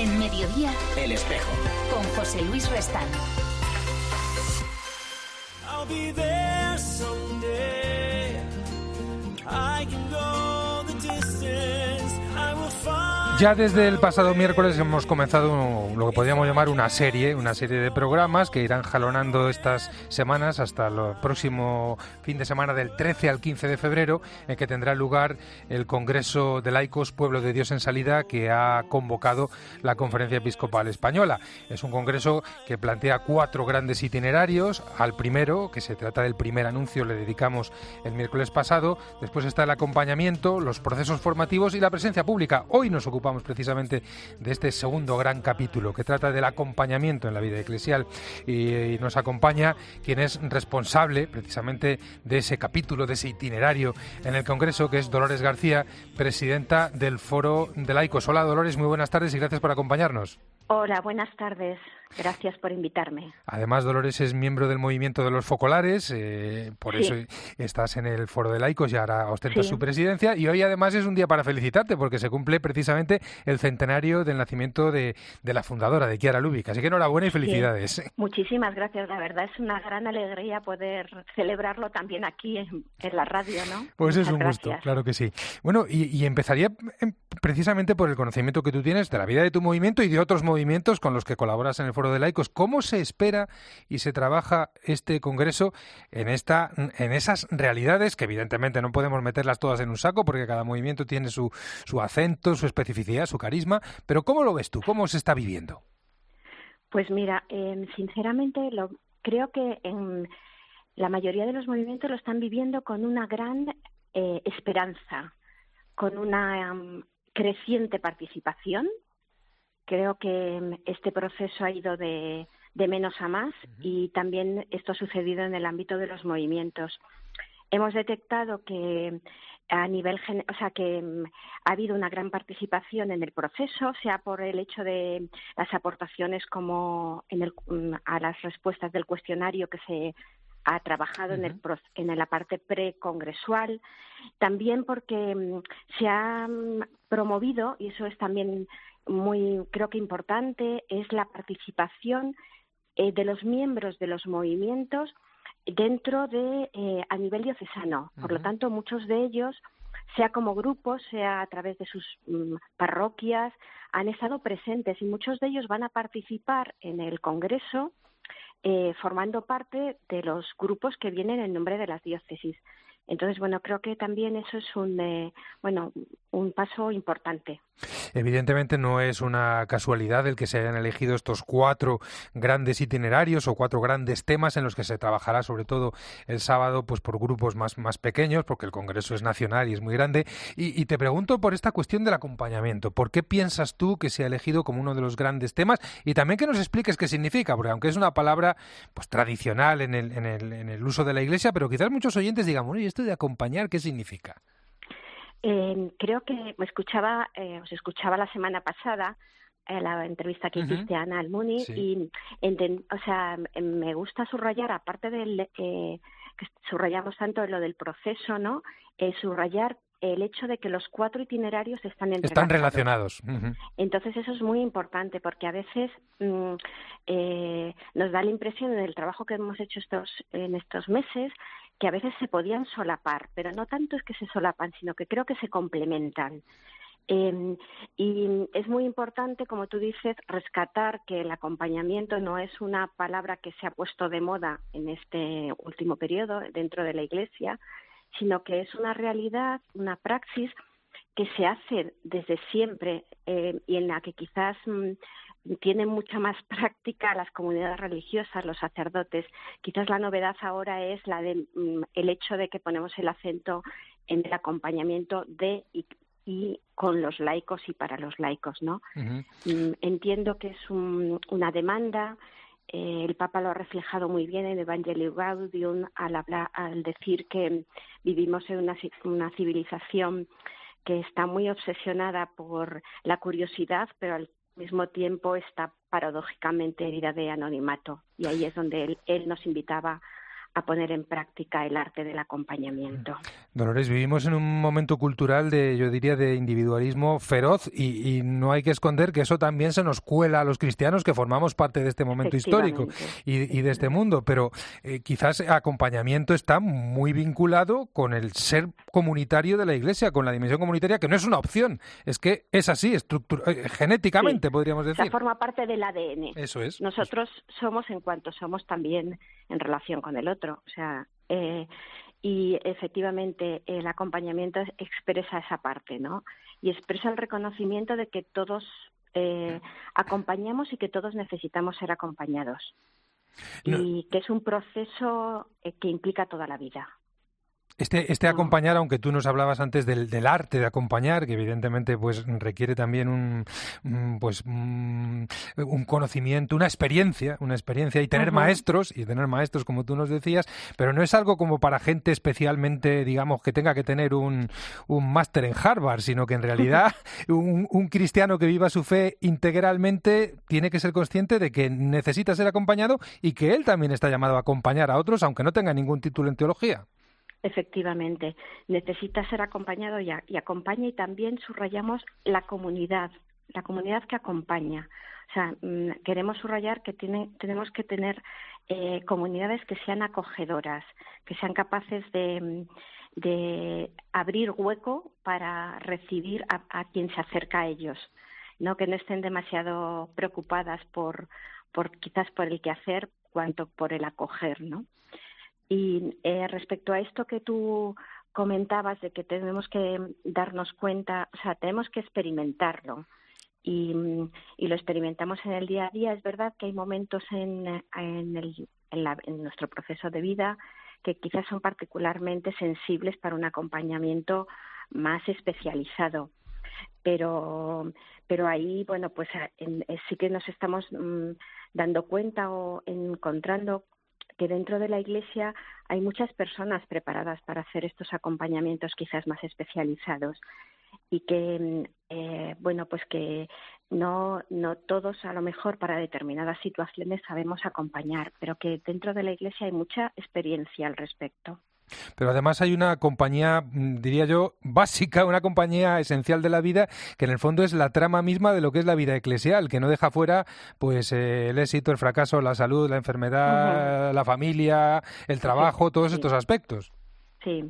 En Mediodía, El Espejo. con José Luis Restán. I'll be there someday. I can go the distance. I will find. Ya desde el pasado miércoles hemos comenzado lo que podríamos llamar una serie de programas que irán jalonando estas semanas hasta el próximo fin de semana del 13 al 15 de febrero, en que tendrá lugar el Congreso de Laicos Pueblo de Dios en Salida, que ha convocado la Conferencia Episcopal Española. Es un congreso que plantea 4 grandes itinerarios. Al primero, que se trata del primer anuncio, le dedicamos el miércoles pasado. Después está el acompañamiento, los procesos formativos y la presencia pública. Hoy nos ocupamos precisamente de este segundo gran capítulo, que trata del acompañamiento en la vida eclesial, y nos acompaña quien es responsable precisamente de ese capítulo, de ese itinerario en el Congreso, que es Dolores García, presidenta del Foro de Laicos. Hola Dolores, muy buenas tardes y gracias por acompañarnos. Hola, buenas tardes. Gracias por invitarme. Además, Dolores es miembro del movimiento de los focolares, por eso estás en el Foro de Laicos y ahora ostentas su presidencia. Y hoy además es un día para felicitarte porque se cumple precisamente el centenario del nacimiento de la fundadora, de Chiara Lubich. Así que enhorabuena y felicidades. Sí. Muchísimas gracias. La verdad es una gran alegría poder celebrarlo también aquí en la radio, ¿no? Pues Muchas es un gracias. gusto, claro que sí. Bueno, y empezaría precisamente por el conocimiento que tú tienes de la vida de tu movimiento y de otros movimientos con los que colaboras en el Foro de Laicos. ¿Cómo se espera y se trabaja este congreso en esas realidades que evidentemente no podemos meterlas todas en un saco porque cada movimiento tiene su acento, su especificidad, su carisma? Pero ¿cómo lo ves tú? ¿Cómo se está viviendo? Pues mira, sinceramente creo que en la mayoría de los movimientos lo están viviendo con una gran esperanza, con una creciente participación. Creo que este proceso ha ido de menos a más y también esto ha sucedido en el ámbito de los movimientos. Hemos detectado que a nivel que ha habido una gran participación en el proceso, sea por el hecho de las aportaciones como a las respuestas del cuestionario que se ha trabajado en la parte precongresual, también porque se ha promovido, y eso es también creo que importante, es la participación de los miembros de los movimientos dentro a nivel diocesano. Por lo tanto, muchos de ellos, sea como grupos, sea a través de sus parroquias, han estado presentes y muchos de ellos van a participar en el Congreso formando parte de los grupos que vienen en nombre de las diócesis. Entonces, creo que también eso es un paso importante. Evidentemente no es una casualidad el que se hayan elegido estos 4 grandes itinerarios o 4 grandes temas en los que se trabajará sobre todo el sábado, pues por grupos más pequeños, porque el Congreso es nacional y es muy grande. Y te pregunto por esta cuestión del acompañamiento. ¿Por qué piensas tú que se ha elegido como uno de los grandes temas? Y también que nos expliques qué significa, porque aunque es una palabra pues tradicional en el uso de la Iglesia, pero quizás muchos oyentes digan, bueno, ¿y esto de acompañar qué significa? Creo que os escuchaba la semana pasada la entrevista que hiciste a Ana Almuni y me gusta subrayar, aparte que subrayamos tanto lo del proceso, ¿no? Subrayar el hecho de que los 4 itinerarios están relacionados. Entonces eso es muy importante porque a veces nos da la impresión en el trabajo que hemos hecho en estos meses que a veces se podían solapar, pero no tanto es que se solapan, sino que creo que se complementan. Y es muy importante, como tú dices, rescatar que el acompañamiento no es una palabra que se ha puesto de moda en este último periodo dentro de la Iglesia, sino que es una realidad, una praxis que se hace desde siempre y en la que quizás tienen mucha más práctica las comunidades religiosas, los sacerdotes. Quizás la novedad ahora es el hecho de que ponemos el acento en el acompañamiento de y con los laicos y para los laicos, ¿no? Entiendo que es una demanda. El Papa lo ha reflejado muy bien en Evangelii Gaudium al decir que vivimos en una civilización que está muy obsesionada por la curiosidad, pero al mismo tiempo está paradójicamente herida de anonimato. Y ahí es donde él nos invitaba a poner en práctica el arte del acompañamiento. Dolores, vivimos en un momento cultural yo diría, de individualismo feroz y no hay que esconder que eso también se nos cuela a los cristianos que formamos parte de este momento histórico y de este mundo, pero quizás acompañamiento está muy vinculado con el ser comunitario de la Iglesia, con la dimensión comunitaria, que no es una opción, es que es así, genéticamente, podríamos decir. O sea, forma parte del ADN. Eso es. Nosotros somos en cuanto somos también en relación con el otro, o sea, y efectivamente el acompañamiento expresa esa parte, ¿no? Y expresa el reconocimiento de que todos acompañamos y que todos necesitamos ser acompañados. No. Y que es un proceso que implica toda la vida. Este acompañar, aunque tú nos hablabas antes del arte de acompañar, que evidentemente pues requiere también un conocimiento, una experiencia y tener maestros como tú nos decías, pero no es algo como para gente especialmente, digamos, que tenga que tener un máster en Harvard, sino que en realidad un cristiano que viva su fe integralmente tiene que ser consciente de que necesita ser acompañado y que él también está llamado a acompañar a otros, aunque no tenga ningún título en teología. Efectivamente, necesita ser acompañado y acompaña, y también subrayamos la comunidad que acompaña. O sea, queremos subrayar que tenemos que tener comunidades que sean acogedoras, que sean capaces de abrir hueco para recibir a quien se acerca a ellos, no que no estén demasiado preocupadas quizás por el quehacer cuanto por el acoger, ¿no? Y respecto a esto que tú comentabas de que tenemos que darnos cuenta, o sea, tenemos que experimentarlo y lo experimentamos en el día a día. Es verdad que hay momentos en nuestro proceso de vida que quizás son particularmente sensibles para un acompañamiento más especializado, pero ahí, bueno, pues sí que nos estamos dando cuenta o encontrando que dentro de la Iglesia hay muchas personas preparadas para hacer estos acompañamientos quizás más especializados y que, bueno, pues que no todos a lo mejor para determinadas situaciones sabemos acompañar, pero que dentro de la Iglesia hay mucha experiencia al respecto. Pero además hay una compañía, diría yo, básica, una compañía esencial de la vida, que en el fondo es la trama misma de lo que es la vida eclesial, que no deja fuera pues el éxito, el fracaso, la salud, la enfermedad, la familia, el trabajo, todos estos aspectos. Sí.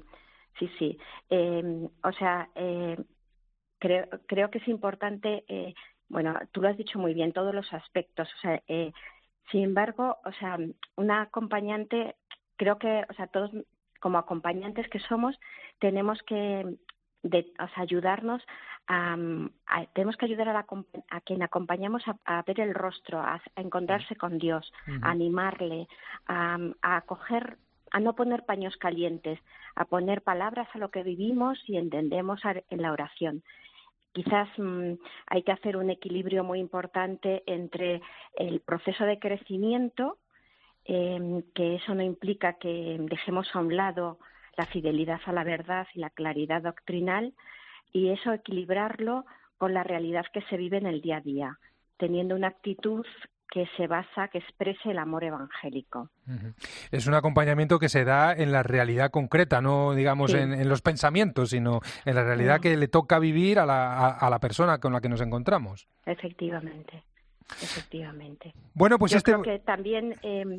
O sea, creo que es importante, bueno, tú lo has dicho muy bien, todos los aspectos. O sea, sin embargo, o sea, una acompañante, creo que, o sea, todos como acompañantes que somos, tenemos que ayudarnos tenemos que ayudar a quien acompañamos a ver el rostro, a encontrarse con Dios, a animarle, a acoger, a no poner paños calientes, a poner palabras a lo que vivimos y entendemos en la oración. Quizás hay que hacer un equilibrio muy importante entre el proceso de crecimiento, que eso no implica que dejemos a un lado la fidelidad a la verdad y la claridad doctrinal, y eso equilibrarlo con la realidad que se vive en el día a día, teniendo una actitud que exprese el amor evangélico. Es un acompañamiento que se da en la realidad concreta, no digamos en los pensamientos, sino en la realidad que le toca vivir a la persona con la que nos encontramos. Efectivamente. Bueno, pues yo creo que también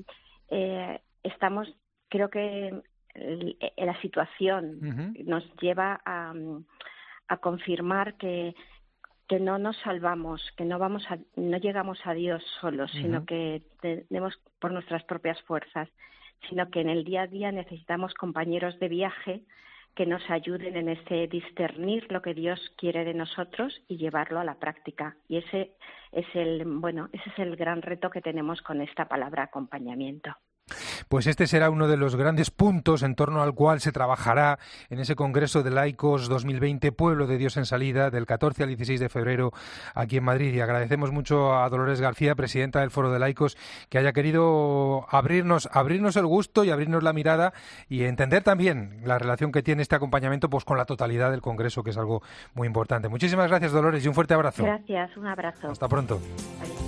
creo que la situación nos lleva a confirmar que no nos salvamos, que no llegamos a Dios solos, sino que tenemos por nuestras propias fuerzas, sino que en el día a día necesitamos compañeros de viaje que nos ayuden en ese discernir lo que Dios quiere de nosotros y llevarlo a la práctica. Y ese es el gran reto que tenemos con esta palabra acompañamiento. Pues este será uno de los grandes puntos en torno al cual se trabajará en ese Congreso de Laicos 2020, Pueblo de Dios en Salida, del 14 al 16 de febrero aquí en Madrid. Y agradecemos mucho a Dolores García, presidenta del Foro de Laicos, que haya querido abrirnos el gusto y abrirnos la mirada y entender también la relación que tiene este acompañamiento pues con la totalidad del Congreso, que es algo muy importante. Muchísimas gracias, Dolores, y un fuerte abrazo. Gracias, un abrazo. Hasta pronto. Adiós.